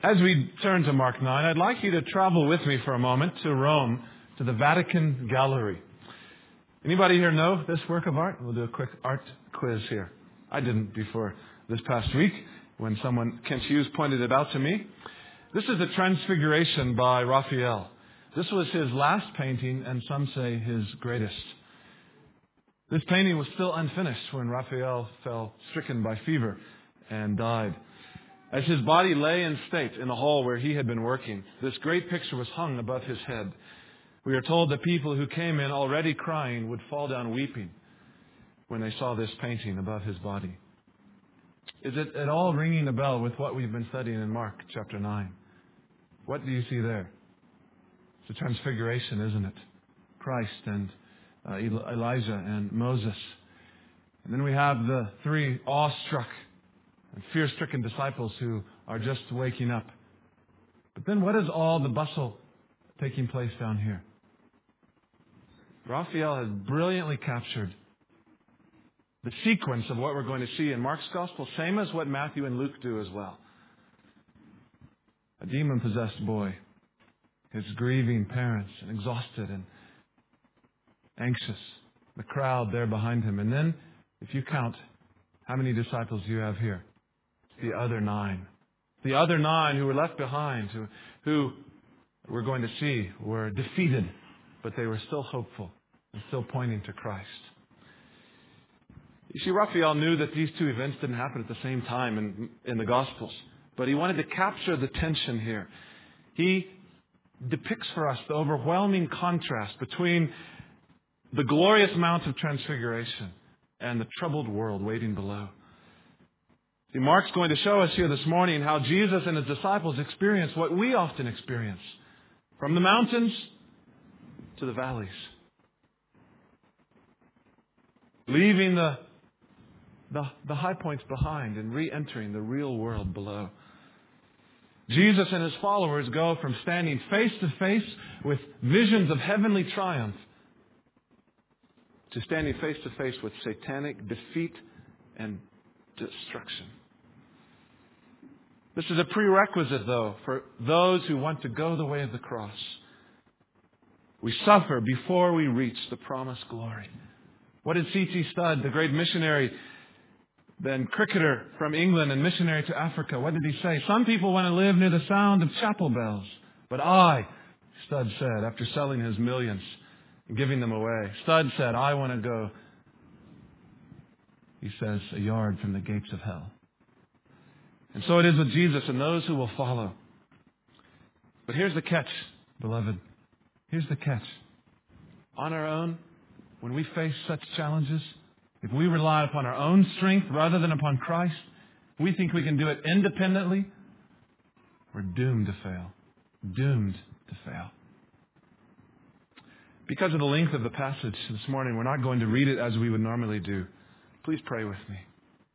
As we turn to Mark 9, I'd like you to travel with me for a moment to Rome, to the Vatican Gallery. Anybody here know this work of art? We'll do a quick art quiz here. I didn't before this past week when Kent Hughes pointed it out to me. This is the Transfiguration by Raphael. This was his last painting, and some say his greatest. This painting was still unfinished when Raphael fell stricken by fever and died. As his body lay in state in the hall where he had been working, this great picture was hung above his head. We are told that people who came in already crying would fall down weeping when they saw this painting above his body. Is it at all ringing a bell with what we've been studying in Mark chapter 9? What do you see there? It's the Transfiguration, isn't it? Christ and Elijah and Moses. And then we have the three awestruck and fear-stricken disciples who are just waking up. But then what is all the bustle taking place down here? Raphael has brilliantly captured the sequence of what we're going to see in Mark's Gospel, same as what Matthew and Luke do as well. A demon-possessed boy, his grieving parents, and exhausted and anxious, the crowd there behind him. And then, if you count, how many disciples do you have here? The other 9. The other 9 who were left behind, who we're going to see were defeated, but they were still hopeful and still pointing to Christ. You see, Raphael knew that these two events didn't happen at the same time in the Gospels, but he wanted to capture the tension here. He depicts for us the overwhelming contrast between the glorious Mount of Transfiguration and the troubled world waiting below. See, Mark's going to show us here this morning how Jesus and his disciples experienced what we often experience, from the mountains to the valleys, leaving the high points behind and re-entering the real world below. Jesus and his followers go from standing face to face with visions of heavenly triumph to standing face to face with satanic defeat and destruction. This is a prerequisite, though, for those who want to go the way of the cross. We suffer before we reach the promised glory. What did C.T. Studd, the great missionary, then cricketer from England and missionary to Africa, what did he say? Some people want to live near the sound of chapel bells, but I, Studd said, after selling his millions and giving them away, Studd said, I want to go, he says, a yard from the gates of hell. And so it is with Jesus and those who will follow. But here's the catch, beloved. Here's the catch. On our own, when we face such challenges, if we rely upon our own strength rather than upon Christ, we think we can do it independently, we're doomed to fail. Doomed to fail. Because of the length of the passage this morning, we're not going to read it as we would normally do. Please pray with me.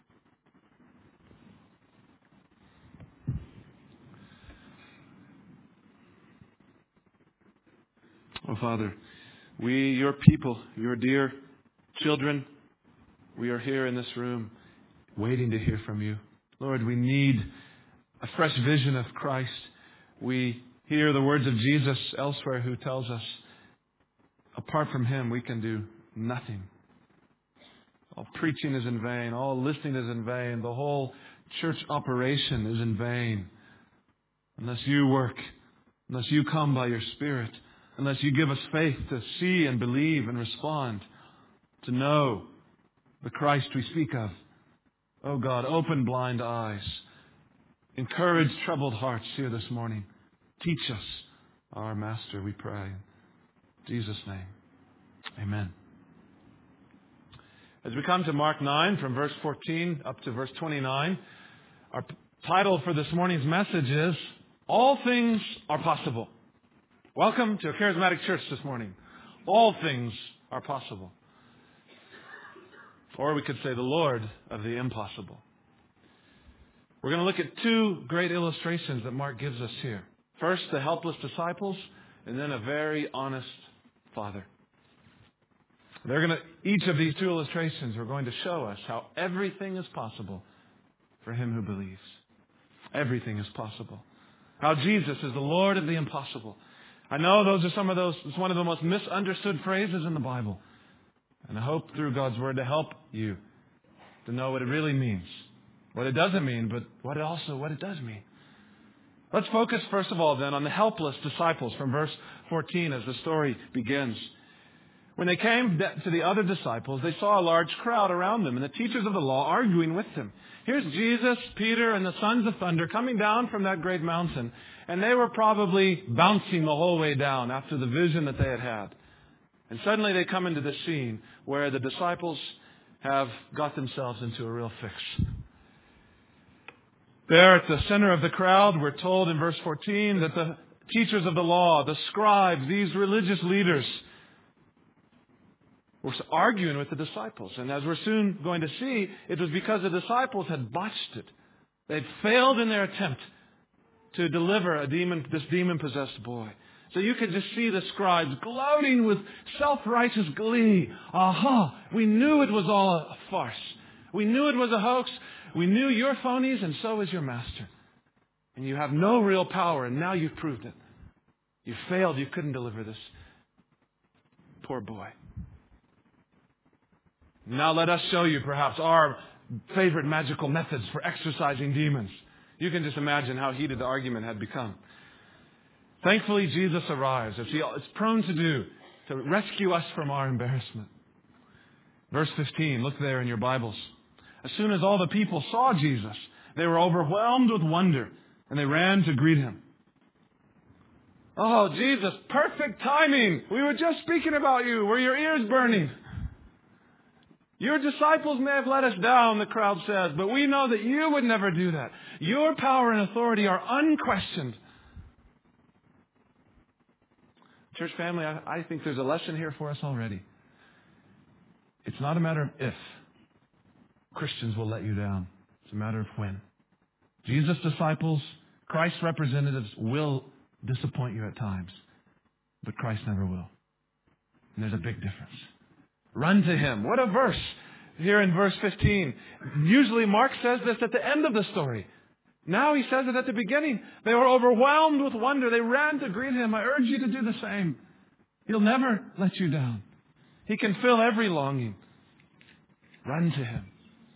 Oh, Father, we, your people, your dear children, we are here in this room waiting to hear from you. Lord, we need a fresh vision of Christ. We hear the words of Jesus elsewhere who tells us, apart from him, we can do nothing. All preaching is in vain. All listening is in vain. The whole church operation is in vain. Unless you work, unless you come by your Spirit, unless you give us faith to see and believe and respond, to know the Christ we speak of. Oh God, open blind eyes. Encourage troubled hearts here this morning. Teach us, our Master, we pray. In Jesus' name, amen. As we come to Mark 9, from verse 14 up to verse 29, our title for this morning's message is, All Things Are Possible. Welcome to a charismatic church this morning. All things are possible. Or we could say the Lord of the impossible. We're going to look at two great illustrations that Mark gives us here. First, the helpless disciples, and then a very honest father. Each of these two illustrations are going to show us how everything is possible for him who believes. Everything is possible. How Jesus is the Lord of the impossible. I know it's one of the most misunderstood phrases in the Bible. And I hope through God's Word to help you to know what it really means. What it doesn't mean, but what it does mean. Let's focus first of all then on the helpless disciples from verse 14 as the story begins. When they came to the other disciples, they saw a large crowd around them and the teachers of the law arguing with them. Here's Jesus, Peter, and the sons of thunder coming down from that great mountain. And they were probably bouncing the whole way down after the vision that they had had. And suddenly they come into the scene where the disciples have got themselves into a real fix. There at the center of the crowd, we're told in verse 14 that the teachers of the law, the scribes, these religious leaders, were arguing with the disciples. And as we're soon going to see, it was because the disciples had botched it. They'd failed in their attempt to deliver this demon-possessed boy. So you could just see the scribes gloating with self-righteous glee. Aha! We knew it was all a farce. We knew it was a hoax. We knew you're phonies, and so is your master. And you have no real power, and now you've proved it. You failed. You couldn't deliver this poor boy. Now let us show you perhaps our favorite magical methods for exorcising demons. You can just imagine how heated the argument had become. Thankfully, Jesus arrives, as he is prone to do, to rescue us from our embarrassment. Verse 15, look there in your Bibles. As soon as all the people saw Jesus, they were overwhelmed with wonder, and they ran to greet him. Oh, Jesus, perfect timing. We were just speaking about you. Were your ears burning? Your disciples may have let us down, the crowd says, but we know that you would never do that. Your power and authority are unquestioned. Church family, I think there's a lesson here for us already. It's not a matter of if Christians will let you down. It's a matter of when. Jesus' disciples, Christ's representatives will disappoint you at times, but Christ never will. And there's a big difference. Run to him. What a verse here in verse 15. Usually Mark says this at the end of the story. Now he says it at the beginning. They were overwhelmed with wonder. They ran to greet him. I urge you to do the same. He'll never let you down. He can fill every longing. Run to him.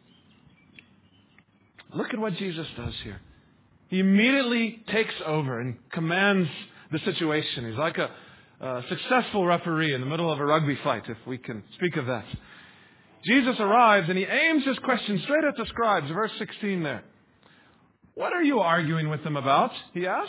Look at what Jesus does here. He immediately takes over and commands the situation. He's like a successful referee in the middle of a rugby fight, if we can speak of that. Jesus arrives and he aims his question straight at the scribes. Verse 16 there. What are you arguing with them about? He asked.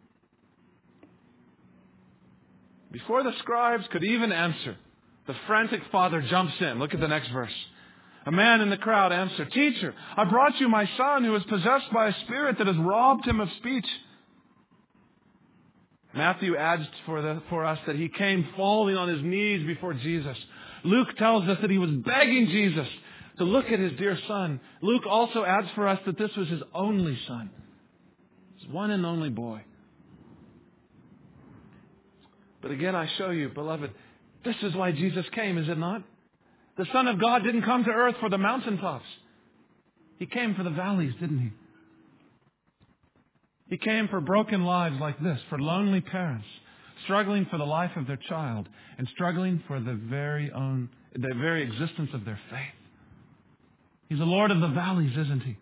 Before the scribes could even answer, the frantic father jumps in. Look at the next verse. A man in the crowd answered, Teacher, I brought you my son who is possessed by a spirit that has robbed him of speech. Matthew adds for us that he came falling on his knees before Jesus. Luke tells us that he was begging Jesus to look at his dear son. Luke also adds for us that this was his only son. His one and only boy. But again, I show you, beloved, this is why Jesus came, is it not? The Son of God didn't come to earth for the mountaintops. He came for the valleys, didn't he? He came for broken lives like this, for lonely parents, struggling for the life of their child, and struggling for the very existence of their faith. He's the Lord of the valleys, isn't he?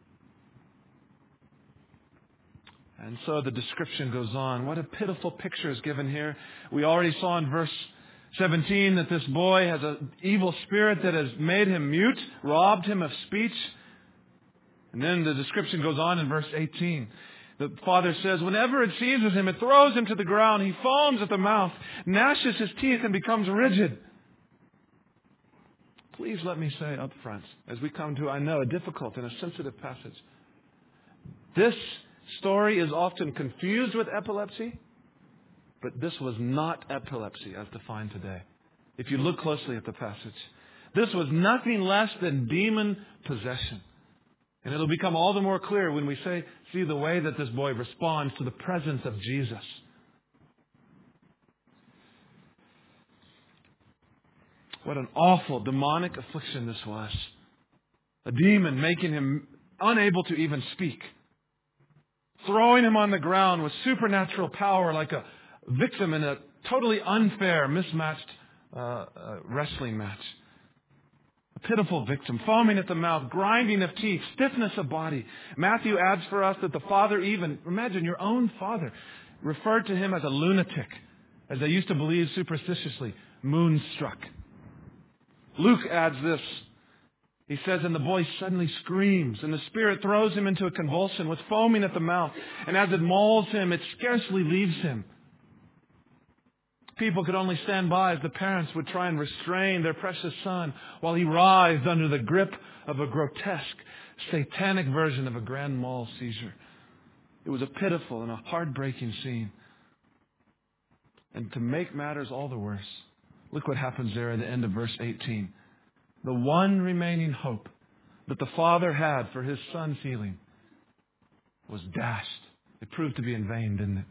And so the description goes on. What a pitiful picture is given here. We already saw in verse 17 that this boy has an evil spirit that has made him mute, robbed him of speech. And then the description goes on in verse 18. The father says, whenever it seizes him, it throws him to the ground. He foams at the mouth, gnashes his teeth, and becomes rigid. Please let me say up front, as we come to, I know, a difficult and a sensitive passage. This story is often confused with epilepsy, but this was not epilepsy as defined today. If you look closely at the passage, this was nothing less than demon possession. And it'll become all the more clear when we see the way that this boy responds to the presence of Jesus. What an awful demonic affliction this was. A demon making him unable to even speak. throwing him on the ground with supernatural power like a victim in a totally unfair, mismatched wrestling match. A pitiful victim, foaming at the mouth, grinding of teeth, stiffness of body. Matthew adds for us that the father even, imagine your own father, referred to him as a lunatic, as they used to believe superstitiously, moonstruck. Luke adds this. He says, and the boy suddenly screams, and the Spirit throws him into a convulsion with foaming at the mouth, and as it mauls him, it scarcely leaves him. People could only stand by as the parents would try and restrain their precious son while he writhed under the grip of a grotesque, satanic version of a grand mal seizure. It was a pitiful and a heartbreaking scene. And to make matters all the worse, look what happens there at the end of verse 18. The one remaining hope that the father had for his son's healing was dashed. It proved to be in vain, didn't it?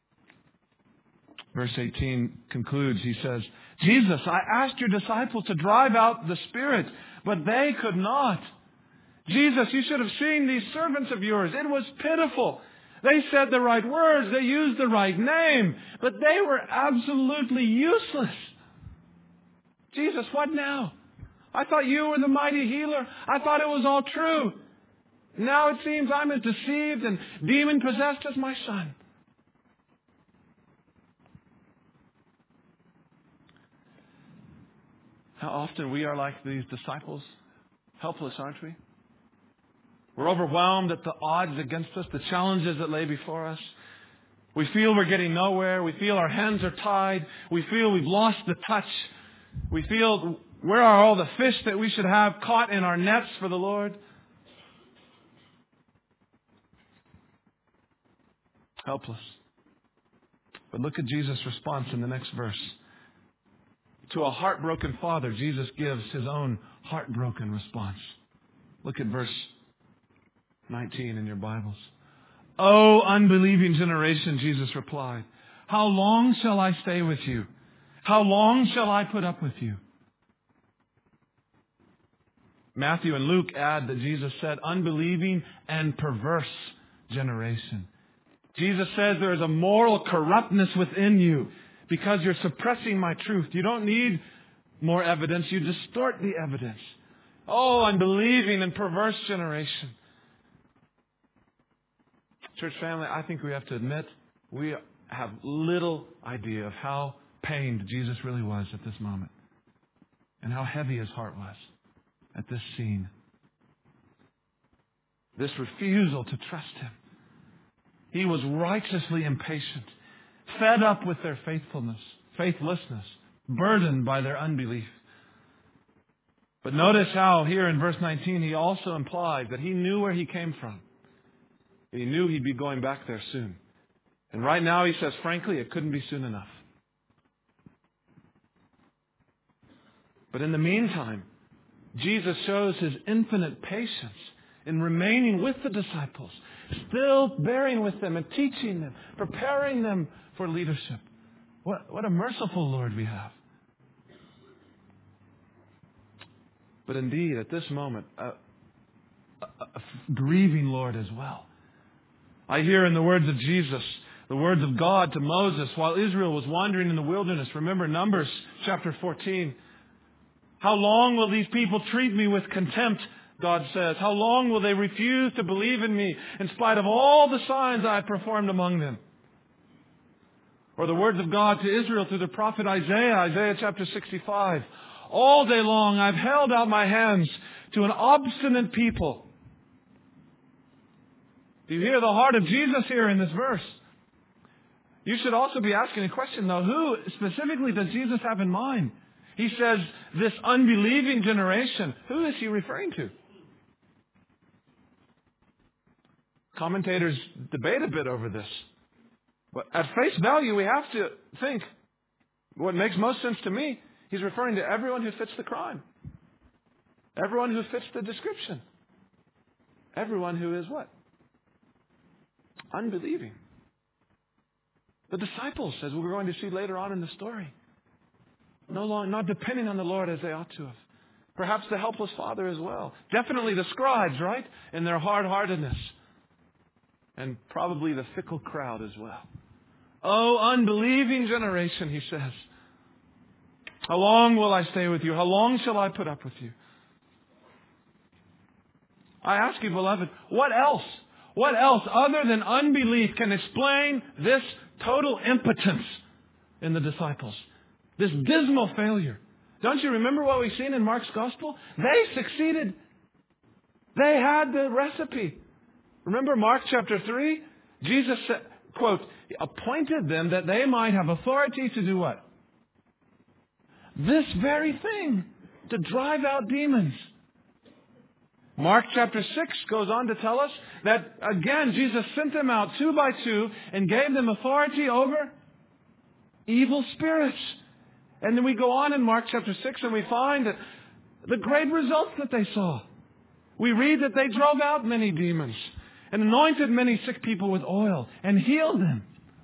Verse 18 concludes, he says, Jesus, I asked your disciples to drive out the spirit, but they could not. Jesus, you should have seen these servants of yours. It was pitiful. They said the right words. They used the right name, but they were absolutely useless. Jesus, what now? I thought you were the mighty healer. I thought it was all true. Now it seems I'm as deceived and demon-possessed as my son. How often we are like these disciples, helpless, aren't we? We're overwhelmed at the odds against us, the challenges that lay before us. We feel we're getting nowhere. We feel our hands are tied. We feel we've lost the touch. We feel, where are all the fish that we should have caught in our nets for the Lord? Helpless. But look at Jesus' response in the next verse. To a heartbroken father, Jesus gives his own heartbroken response. Look at verse 19 in your Bibles. O unbelieving generation, Jesus replied, how long shall I stay with you? How long shall I put up with you? Matthew and Luke add that Jesus said, unbelieving and perverse generation. Jesus says there is a moral corruptness within you because you're suppressing my truth. You don't need more evidence. You distort the evidence. Oh, unbelieving and perverse generation. Church family, I think we have to admit we have little idea of how pained Jesus really was at this moment and how heavy his heart was at this scene. This refusal to trust him. He was righteously impatient, fed up with their faithlessness, burdened by their unbelief. But notice how here in verse 19 he also implied that he knew where he came from. He knew he'd be going back there soon. And right now he says, frankly, it couldn't be soon enough. But in the meantime, Jesus shows his infinite patience in remaining with the disciples, still bearing with them and teaching them, preparing them for leadership. What a merciful Lord we have. But indeed, at this moment, a grieving Lord as well. I hear in the words of Jesus, the words of God to Moses while Israel was wandering in the wilderness. Remember Numbers chapter 14. How long will these people treat me with contempt? God says. How long will they refuse to believe in me in spite of all the signs I have performed among them? Or the words of God to Israel through the prophet Isaiah, Isaiah chapter 65. All day long I've held out my hands to an obstinate people. Do you hear the heart of Jesus here in this verse? You should also be asking a question though. Who specifically does Jesus have in mind? He says this unbelieving generation. Who is he referring to? Commentators debate a bit over this. But at face value, we have to think what makes most sense to me. He's referring to everyone who fits the crime. Everyone who fits the description. Everyone who is what? Unbelieving. The disciples, as we're going to see later on in the story, not depending on the Lord as they ought to have. Perhaps the helpless father as well. Definitely the scribes, right? In their hard-heartedness. and probably the fickle crowd as well. Oh, unbelieving generation, he says. How long will I stay with you? How long shall I put up with you? I ask you, beloved, what else other than unbelief can explain this total impotence in the disciples? This dismal failure. Don't you remember what we've seen in Mark's Gospel? They succeeded. They had the recipe. Remember Mark chapter 3? Jesus said, quote, appointed them that they might have authority to do what? This very thing, to drive out demons. Mark chapter 6 goes on to tell us that, again, Jesus sent them out 2 by 2 and gave them authority over evil spirits. And then we go on in Mark chapter 6 and we find that the great results that they saw. We read that they drove out many demons and anointed many sick people with oil and healed them.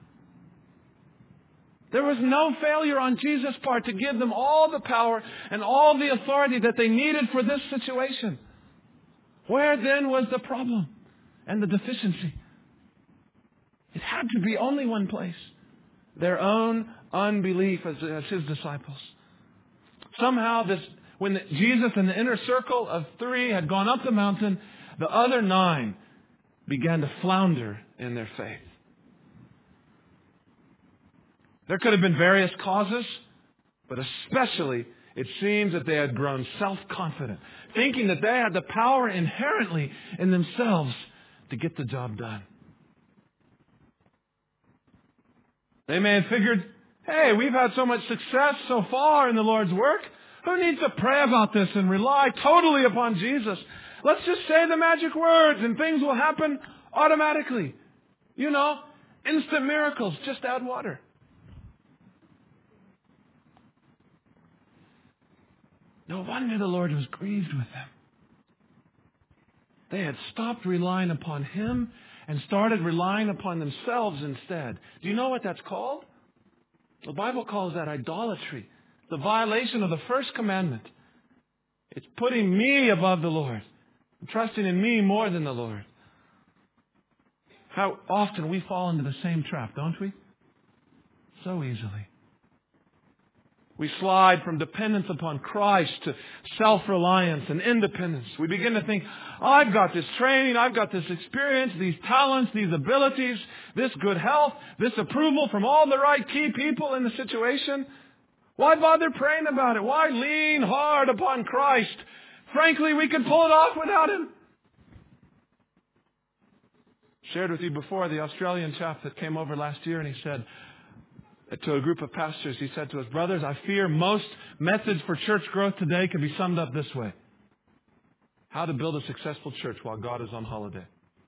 There was no failure on Jesus' part to give them all the power and all the authority that they needed for this situation. Where then was the problem and the deficiency? It had to be only one place. Their own unbelief as His disciples. Somehow when Jesus and the inner circle of 3 had gone up the mountain, the other 9 began to flounder in their faith. There could have been various causes, but especially it seems that they had grown self-confident, thinking that they had the power inherently in themselves to get the job done. They may have figured, hey, we've had so much success so far in the Lord's work. Who needs to pray about this and rely totally upon Jesus? Let's just say the magic words and things will happen automatically. You know, instant miracles. Just add water. No wonder the Lord was grieved with them. They had stopped relying upon Him and started relying upon themselves instead. Do you know what that's called? The Bible calls that idolatry. The violation of the first commandment. It's putting me above the Lord. Trusting in me more than the Lord. How often we fall into the same trap, don't we? So easily. We slide from dependence upon Christ to self-reliance and independence. We begin to think, I've got this training, I've got this experience, these talents, these abilities, this good health, this approval from all the right key people in the situation. Why bother praying about it? Why lean hard upon Christ? Frankly, we could pull it off without Him. Shared with you before the Australian chap that came over last year, and he said to a group of pastors, he said to us, brothers, I fear most methods for church growth today can be summed up this way. How to build a successful church while God is on holiday.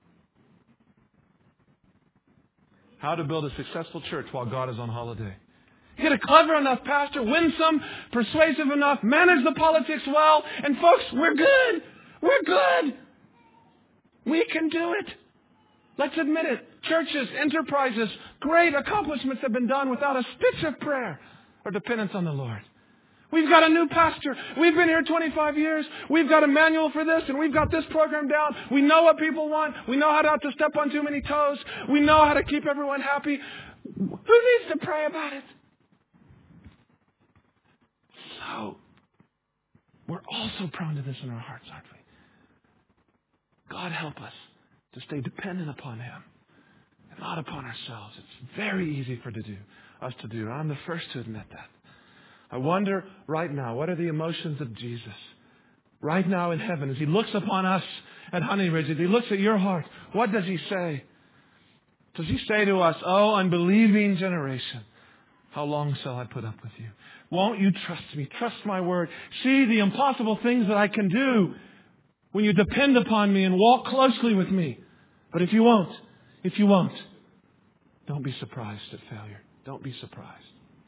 How to build a successful church while God is on holiday. Get a clever enough pastor, winsome, persuasive enough, manage the politics well, and folks, we're good. We're good. We can do it. Let's admit it. Churches, enterprises, great accomplishments have been done without a stitch of prayer or dependence on the Lord. We've got a new pastor. We've been here 25 years. We've got a manual for this, and we've got this program down. We know what people want. We know how not to step on too many toes. We know how to keep everyone happy. Who needs to pray about it? So, we're also prone to this in our hearts, aren't we? God help us to stay dependent upon Him and not upon ourselves. It's very easy for us to do. I'm the first to admit that. I wonder right now, what are the emotions of Jesus right now in heaven as He looks upon us at Honey Ridge, as He looks at your heart? What does He say? Does He say to us, oh, unbelieving generation, how long shall I put up with you? Won't you trust me? Trust my word. See the impossible things that I can do when you depend upon me and walk closely with me. But if you won't, don't be surprised at failure. Don't be surprised.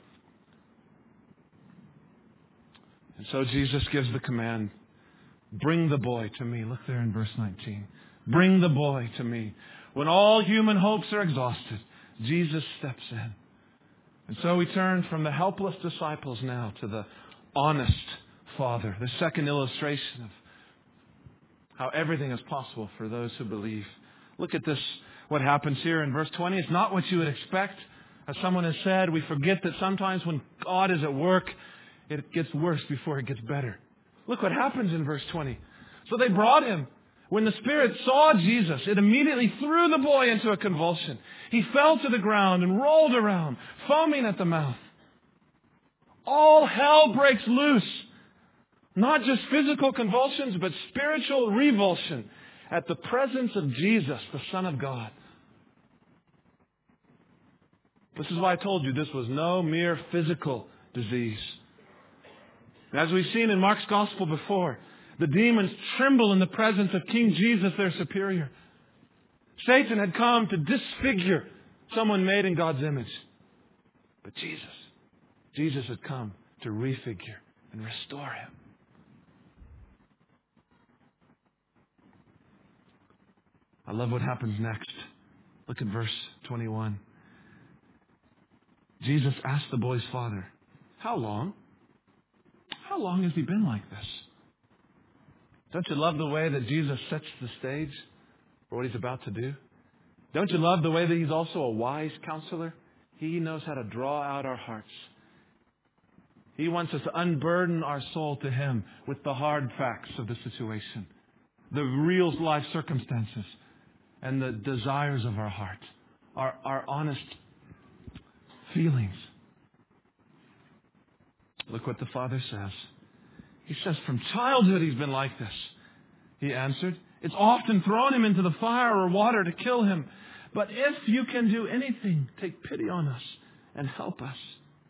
And so Jesus gives the command, bring the boy to me. Look there in verse 19. Bring the boy to me. When all human hopes are exhausted, Jesus steps in. And so we turn from the helpless disciples now to the honest Father. The second illustration of how everything is possible for those who believe. Look at this what happens here in verse 20. It's not what you would expect. As someone has said, we forget that sometimes when God is at work, it gets worse before it gets better. Look what happens in verse 20. So they brought him. When the spirit saw Jesus, it immediately threw the boy into a convulsion. He fell to the ground and rolled around, foaming at the mouth. All hell breaks loose. Not just physical convulsions, but spiritual revulsion at the presence of Jesus, the Son of God. This is why I told you this was no mere physical disease. As we've seen in Mark's Gospel before, the demons tremble in the presence of King Jesus, their superior. Satan had come to disfigure someone made in God's image. But Jesus had come to refigure and restore him. I love what happens next. Look at verse 21. Jesus asked the boy's father, "How long? How long has he been like this?" Don't you love the way that Jesus sets the stage for what he's about to do? Don't you love the way that he's also a wise counselor? He knows how to draw out our hearts. He wants us to unburden our soul to him with the hard facts of the situation, the real life circumstances, and the desires of our heart, our honest feelings. Look what the Father says. He says, "From childhood he's been like this." He answered, "It's often thrown him into the fire or water to kill him. But if you can do anything, take pity on us and help us."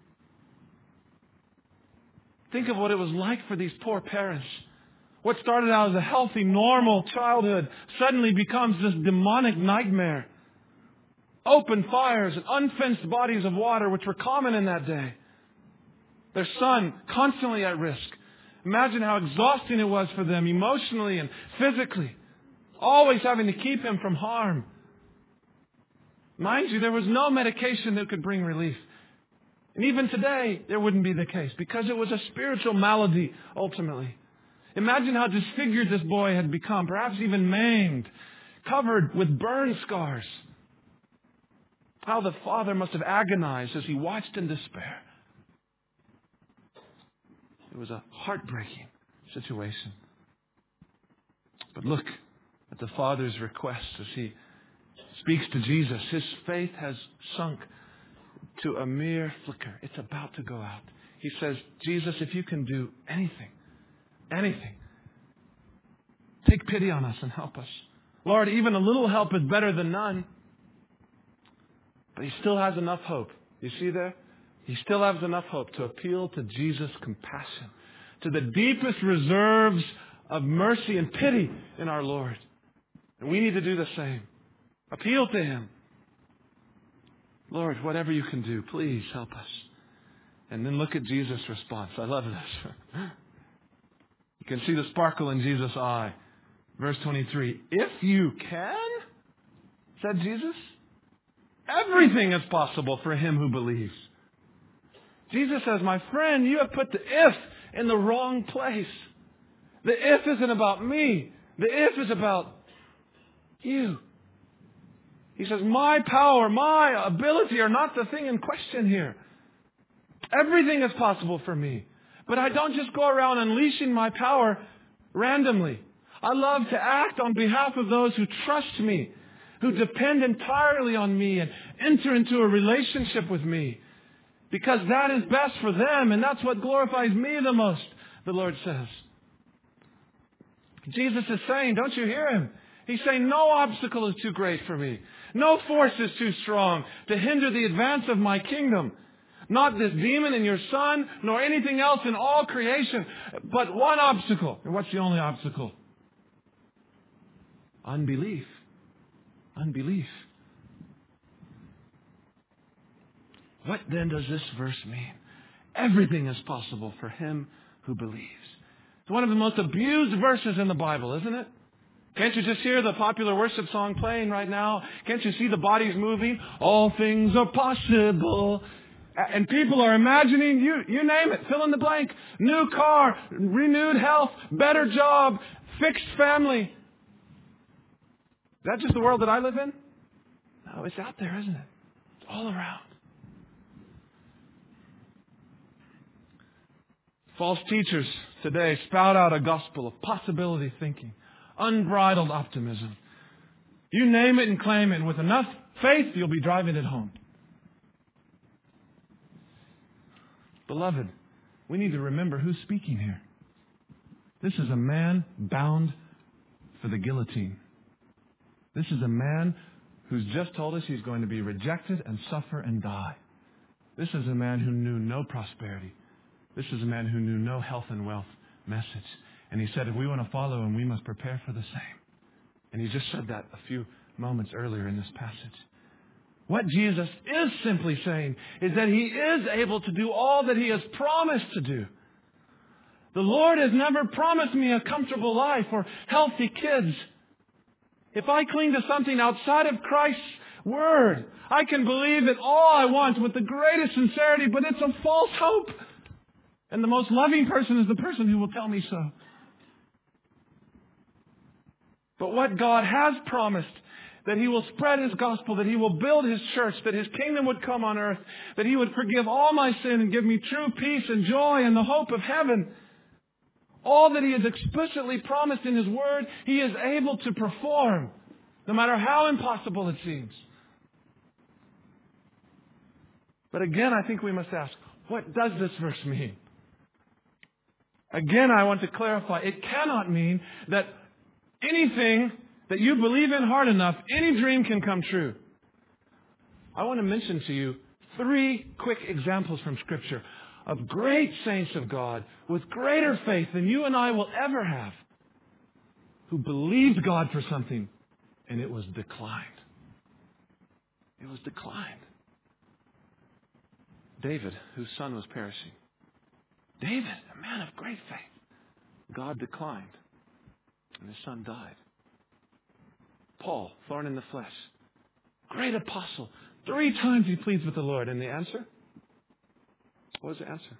Think of what it was like for these poor parents. What started out as a healthy, normal childhood suddenly becomes this demonic nightmare. Open fires and unfenced bodies of water, which were common in that day. Their son constantly at risk. Imagine how exhausting it was for them emotionally and physically. Always having to keep him from harm. Mind you, there was no medication that could bring relief. And even today, there wouldn't be the case because it was a spiritual malady ultimately. Imagine how disfigured this boy had become, perhaps even maimed, covered with burn scars. How the father must have agonized as he watched in despair. It was a heartbreaking situation. But look at the Father's request as he speaks to Jesus. His faith has sunk to a mere flicker. It's about to go out. He says, "Jesus, if you can do anything, take pity on us and help us. Lord, even a little help is better than none." But he still has enough hope. You see there? He still has enough hope to appeal to Jesus' compassion, to the deepest reserves of mercy and pity in our Lord. And we need to do the same. Appeal to him. "Lord, whatever you can do, please help us." And then look at Jesus' response. I love this. You can see the sparkle in Jesus' eye. Verse 23. "If you can," said Jesus, "everything is possible for him who believes." Jesus says, "My friend, you have put the if in the wrong place. The if isn't about me. The if is about you." He says, my power, my ability are not the thing in question here. Everything is possible for me. But I don't just go around unleashing my power randomly. I love to act on behalf of those who trust me, who depend entirely on me and enter into a relationship with me. Because that is best for them, and that's what glorifies me the most, the Lord says. Jesus is saying, don't you hear him? He's saying, no obstacle is too great for me. No force is too strong to hinder the advance of my kingdom. Not this demon and your son, nor anything else in all creation, but one obstacle. And what's the only obstacle? Unbelief. Unbelief. What then does this verse mean? Everything is possible for him who believes. It's one of the most abused verses in the Bible, isn't it? Can't you just hear the popular worship song playing right now? Can't you see the bodies moving? All things are possible. And people are imagining, you name it, fill in the blank. New car, renewed health, better job, fixed family. Is that just the world that I live in? No, it's out there, isn't it? It's all around. False teachers today spout out a gospel of possibility thinking, unbridled optimism. You name it and claim it, and with enough faith, you'll be driving it home. Beloved, we need to remember who's speaking here. This is a man bound for the guillotine. This is a man who's just told us he's going to be rejected and suffer and die. This is a man who knew no prosperity. This is a man who knew no health and wealth message. And he said, if we want to follow him, we must prepare for the same. And he just said that a few moments earlier in this passage. What Jesus is simply saying is that He is able to do all that He has promised to do. The Lord has never promised me a comfortable life or healthy kids. If I cling to something outside of Christ's Word, I can believe it all I want with the greatest sincerity, but it's a false hope. And the most loving person is the person who will tell me so. But what God has promised, that He will spread His gospel, that He will build His church, that His kingdom would come on earth, that He would forgive all my sin and give me true peace and joy and the hope of heaven. All that He has explicitly promised in His Word, He is able to perform, no matter how impossible it seems. But again, I think we must ask, what does this verse mean? Again, I want to clarify, it cannot mean that anything that you believe in hard enough, any dream can come true. I want to mention to you 3 quick examples from Scripture of great saints of God with greater faith than you and I will ever have, who believed God for something and it was declined. It was declined. David, whose son was perishing. David, a man of great faith. God declined, and his son died. Paul, thorn in the flesh. Great apostle. 3 times he pleads with the Lord. And the answer? What was the answer?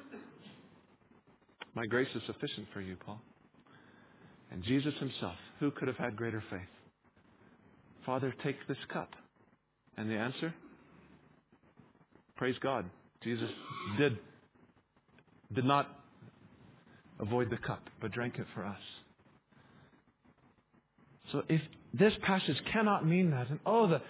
My grace is sufficient for you, Paul. And Jesus Himself, who could have had greater faith? Father, take this cup. And the answer? Praise God. Jesus did not avoid the cup, but drank it for us. So if this passage cannot mean that, and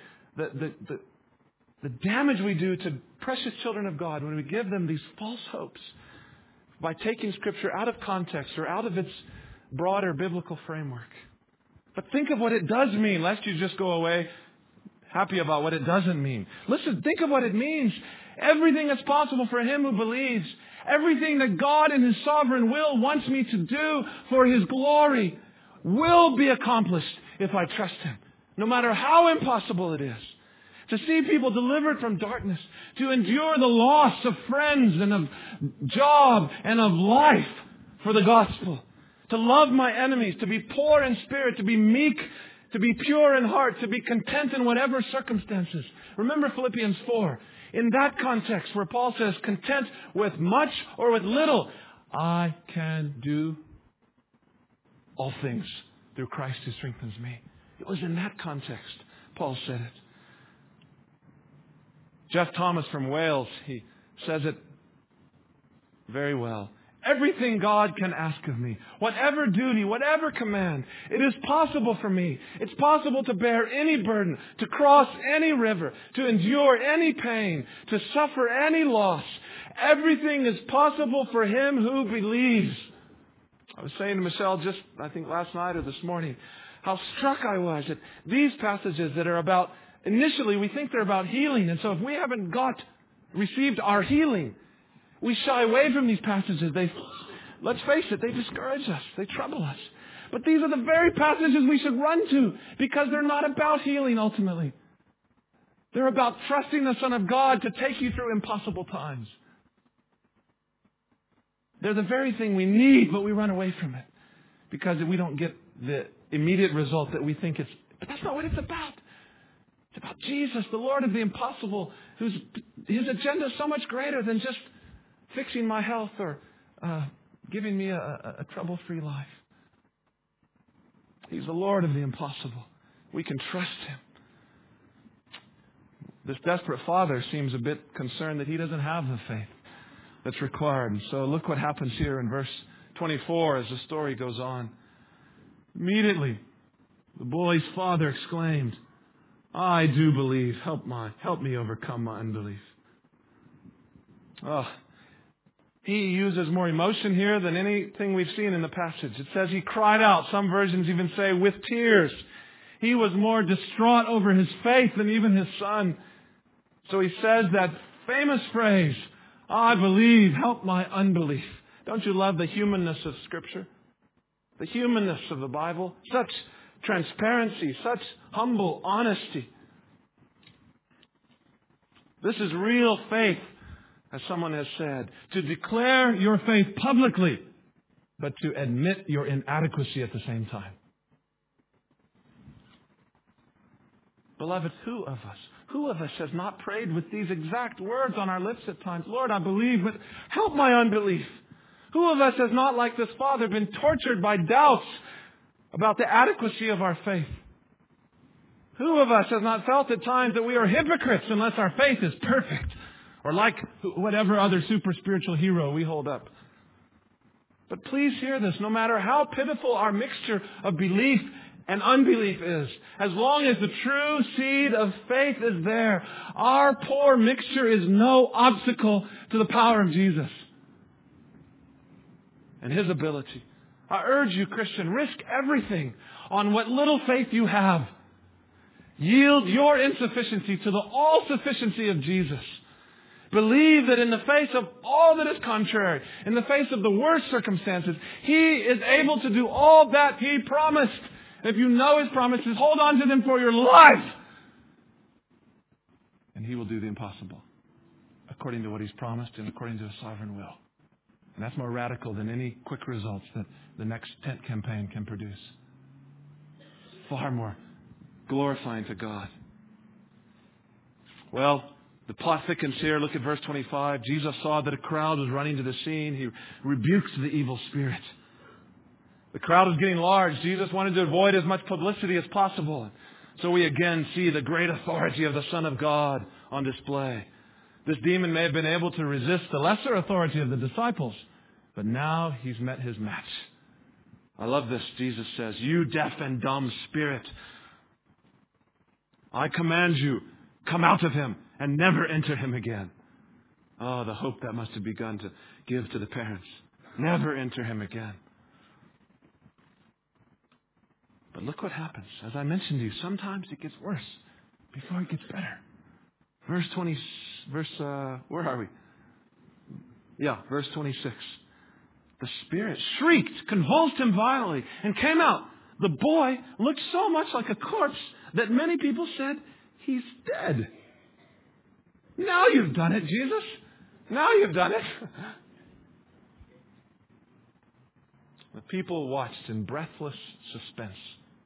the damage we do to precious children of God when we give them these false hopes by taking Scripture out of context or out of its broader biblical framework. But think of what it does mean, lest you just go away happy about what it doesn't mean. Listen, think of what it means. Everything that's possible for him who believes, everything that God in His sovereign will wants me to do for His glory will be accomplished if I trust Him, no matter how impossible it is. To see people delivered from darkness, to endure the loss of friends and of job and of life for the gospel, to love my enemies, to be poor in spirit, to be meek, to be pure in heart, to be content in whatever circumstances. Remember Philippians 4. In that context where Paul says, content with much or with little, I can do all things through Christ who strengthens me. It was in that context Paul said it. Jeff Thomas from Wales, he says it very well. Everything God can ask of me, whatever duty, whatever command, it is possible for me. It's possible to bear any burden, to cross any river, to endure any pain, to suffer any loss. Everything is possible for him who believes. I was saying to Michelle just, I think last night or this morning, how struck I was at these passages that are about, initially we think they're about healing. And so if we haven't received our healing, we shy away from these passages. Let's face it, they discourage us. They trouble us. But these are the very passages we should run to because they're not about healing ultimately. They're about trusting the Son of God to take you through impossible times. They're the very thing we need, but we run away from it because we don't get the immediate result that we think it's. But that's not what it's about. It's about Jesus, the Lord of the impossible, His agenda is so much greater than just fixing my health or giving me a trouble-free life. He's the Lord of the impossible. We can trust Him. This desperate father seems a bit concerned that he doesn't have the faith that's required. And so look what happens here in verse 24 as the story goes on. Immediately, the boy's father exclaimed, I do believe. Help me overcome my unbelief. Oh, he uses more emotion here than anything we've seen in the passage. It says he cried out. Some versions even say with tears. He was more distraught over his faith than even his son. So he says that famous phrase, I believe, help my unbelief. Don't you love the humanness of Scripture? The humanness of the Bible? Such transparency, such humble honesty. This is real faith, as someone has said. To declare your faith publicly, but to admit your inadequacy at the same time. Beloved, who of us has not prayed with these exact words on our lips at times? Lord, I believe, but help my unbelief. Who of us has not, like this father, been tortured by doubts about the adequacy of our faith? Who of us has not felt at times that we are hypocrites unless our faith is perfect? Or like whatever other super spiritual hero we hold up. But please hear this, no matter how pitiful our mixture of belief and unbelief is, as long as the true seed of faith is there, our poor mixture is no obstacle to the power of Jesus and His ability. I urge you, Christian, risk everything on what little faith you have. Yield your insufficiency to the all-sufficiency of Jesus. Believe that in the face of all that is contrary, in the face of the worst circumstances, He is able to do all that He promised. If you know His promises, hold on to them for your life. And He will do the impossible according to what He's promised and according to His sovereign will. And that's more radical than any quick results that the next tent campaign can produce. Far more glorifying to God. Well, the plot thickens here. Look at verse 25. Jesus saw that a crowd was running to the scene. He rebukes the evil spirit. The crowd was getting large. Jesus wanted to avoid as much publicity as possible. So we again see the great authority of the Son of God on display. This demon may have been able to resist the lesser authority of the disciples, but now he's met his match. I love this. Jesus says, you deaf and dumb spirit, I command you, come out of him and never enter him again. Oh, the hope that must have begun to give to the parents. Never enter him again. But look what happens. As I mentioned to you, sometimes it gets worse before it gets better. Verse 26. The spirit shrieked, convulsed him violently, and came out. The boy looked so much like a corpse that many people said, he's dead. Now you've done it, Jesus. Now you've done it. The people watched in breathless suspense.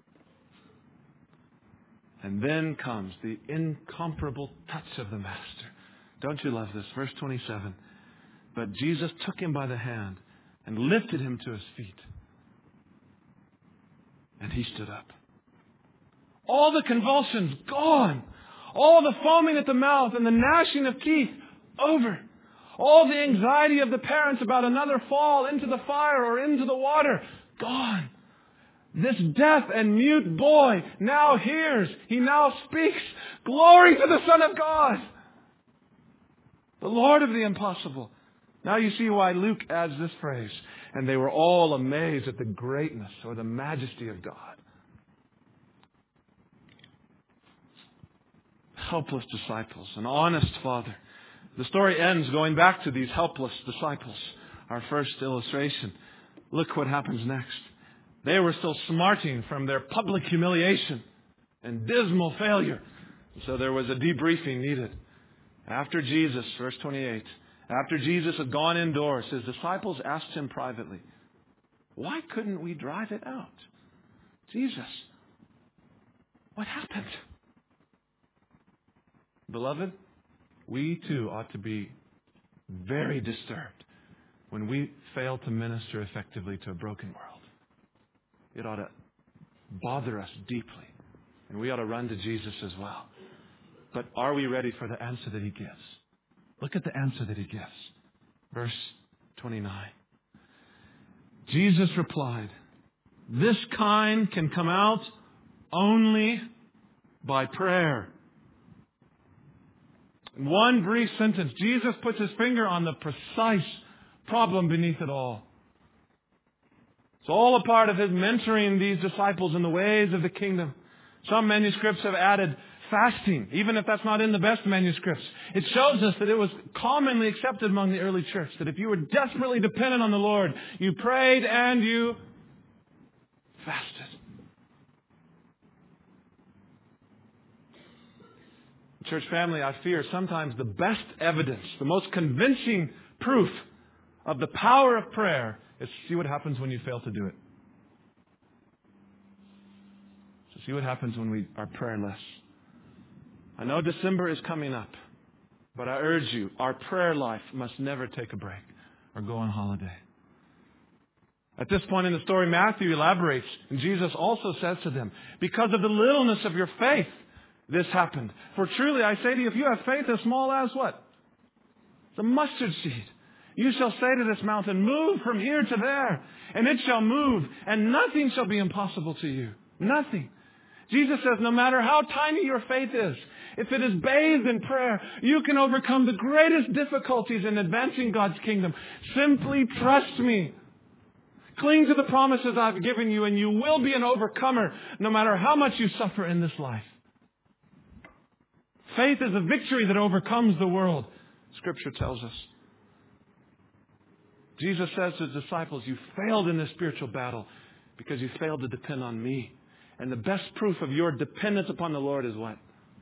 And then comes the incomparable touch of the Master. Don't you love this? Verse 27. But Jesus took him by the hand and lifted him to his feet. And he stood up. All the convulsions gone. All the foaming at the mouth and the gnashing of teeth over. All the anxiety of the parents about another fall into the fire or into the water gone. This deaf and mute boy now hears. He now speaks. Glory to the Son of God. The Lord of the impossible. Now you see why Luke adds this phrase. And they were all amazed at the greatness or the majesty of God. Helpless disciples. An honest father. The story ends going back to these helpless disciples. Our first illustration. Look what happens next. They were still smarting from their public humiliation and dismal failure. So there was a debriefing needed. After Jesus, verse 28, after Jesus had gone indoors, his disciples asked him privately, why couldn't we drive it out? Jesus, what happened? Beloved, we too ought to be very disturbed when we fail to minister effectively to a broken world. It ought to bother us deeply. And we ought to run to Jesus as well. But are we ready for the answer that He gives? Look at the answer that He gives. Verse 29. Jesus replied, "This kind can come out only by prayer." In one brief sentence, Jesus puts His finger on the precise problem beneath it all. It's all a part of His mentoring these disciples in the ways of the kingdom. Some manuscripts have added fasting, even if that's not in the best manuscripts. It shows us that it was commonly accepted among the early church, that if you were desperately dependent on the Lord, you prayed and you fasted. Church family, I fear sometimes the best evidence, the most convincing proof of the power of prayer is to see what happens when you fail to do it. To see what happens when we are prayerless. I know December is coming up, but I urge you, our prayer life must never take a break or go on holiday. At this point in the story, Matthew elaborates, and Jesus also says to them, because of the littleness of your faith, this happened. For truly, I say to you, if you have faith as small as what? The mustard seed. You shall say to this mountain, move from here to there, and it shall move, and nothing shall be impossible to you. Nothing. Jesus says, no matter how tiny your faith is, if it is bathed in prayer, you can overcome the greatest difficulties in advancing God's kingdom. Simply trust me. Cling to the promises I've given you, and you will be an overcomer no matter how much you suffer in this life. Faith is a victory that overcomes the world, Scripture tells us. Jesus says to His disciples, you failed in this spiritual battle because you failed to depend on me. And the best proof of your dependence upon the Lord is what?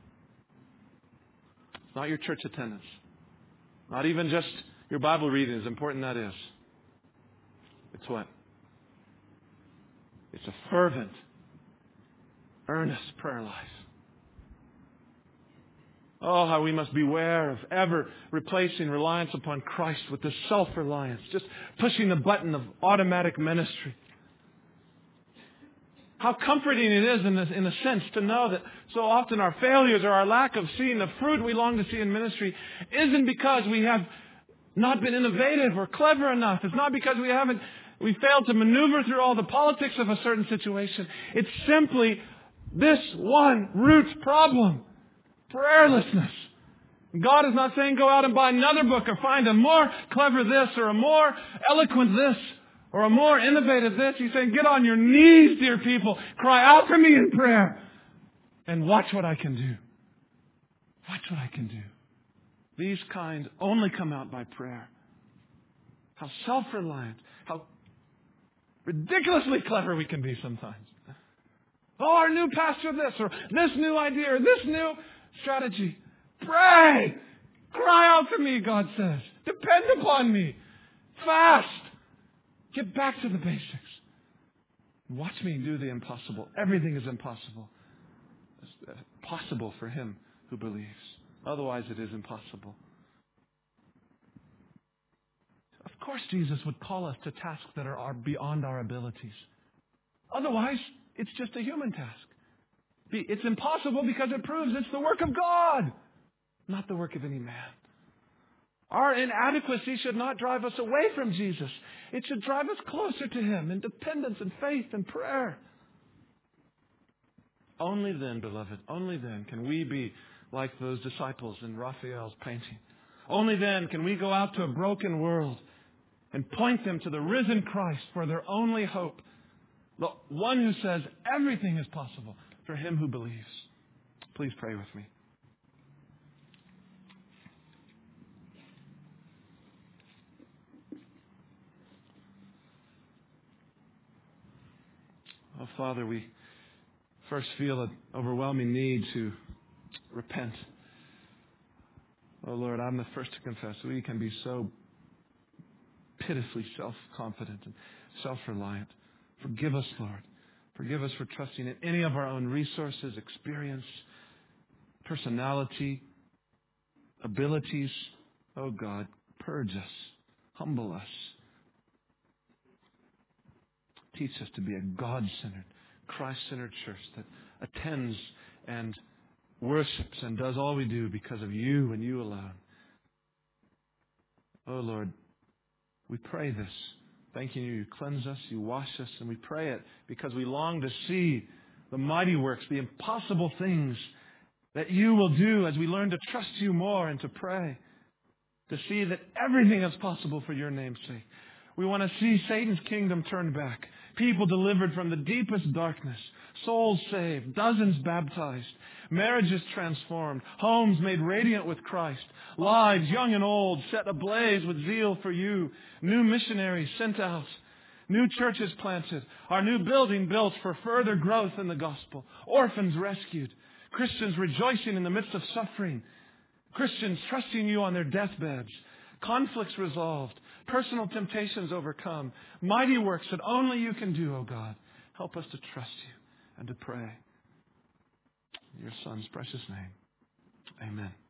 It's not your church attendance. Not even just your Bible reading, as important that is. It's what? It's a fervent, earnest prayer life. Oh, how we must beware of ever replacing reliance upon Christ with this self-reliance, just pushing the button of automatic ministry. How comforting it is in a sense to know that so often our failures or our lack of seeing the fruit we long to see in ministry isn't because we have not been innovative or clever enough. It's not because we failed to maneuver through all the politics of a certain situation. It's simply this one root problem. Prayerlessness. God is not saying go out and buy another book or find a more clever this or a more eloquent this or a more innovative this. He's saying get on your knees, dear people. Cry out to me in prayer and watch what I can do. Watch what I can do. These kind only come out by prayer. How self-reliant, how ridiculously clever we can be sometimes. Oh, our new pastor this or this new idea or this new strategy. Pray. Cry out to me, God says. Depend upon me. Fast. Get back to the basics. Watch me do the impossible. Everything is impossible. It's possible for him who believes. Otherwise, it is impossible. Of course, Jesus would call us to tasks that are beyond our abilities. Otherwise, it's just a human task. It's impossible because it proves it's the work of God, not the work of any man. Our inadequacy should not drive us away from Jesus. It should drive us closer to Him in dependence and faith and prayer. Only then, beloved, only then can we be like those disciples in Raphael's painting. Only then can we go out to a broken world and point them to the risen Christ for their only hope. The one who says everything is possible for him who believes. Please pray with me. Oh, Father, we first feel an overwhelming need to repent. Oh, Lord, I'm the first to confess we can be so pitifully self-confident and self-reliant. Forgive us, Lord. Forgive us for trusting in any of our own resources, experience, personality, abilities. Oh, God, purge us. Humble us. Teach us to be a God-centered, Christ-centered church that attends and worships and does all we do because of you and you alone. Oh Lord, we pray this, thanking you. You cleanse us, you wash us, and we pray it because we long to see the mighty works, the impossible things that you will do as we learn to trust you more and to pray, to see that everything is possible for your name's sake. We want to see Satan's kingdom turned back, people delivered from the deepest darkness, souls saved, dozens baptized, marriages transformed, homes made radiant with Christ, lives, young and old, set ablaze with zeal for you, new missionaries sent out, new churches planted, our new building built for further growth in the gospel, orphans rescued, Christians rejoicing in the midst of suffering, Christians trusting you on their deathbeds, conflicts resolved, personal temptations overcome, mighty works that only you can do, O God. Help us to trust you and to pray. In your Son's precious name, amen.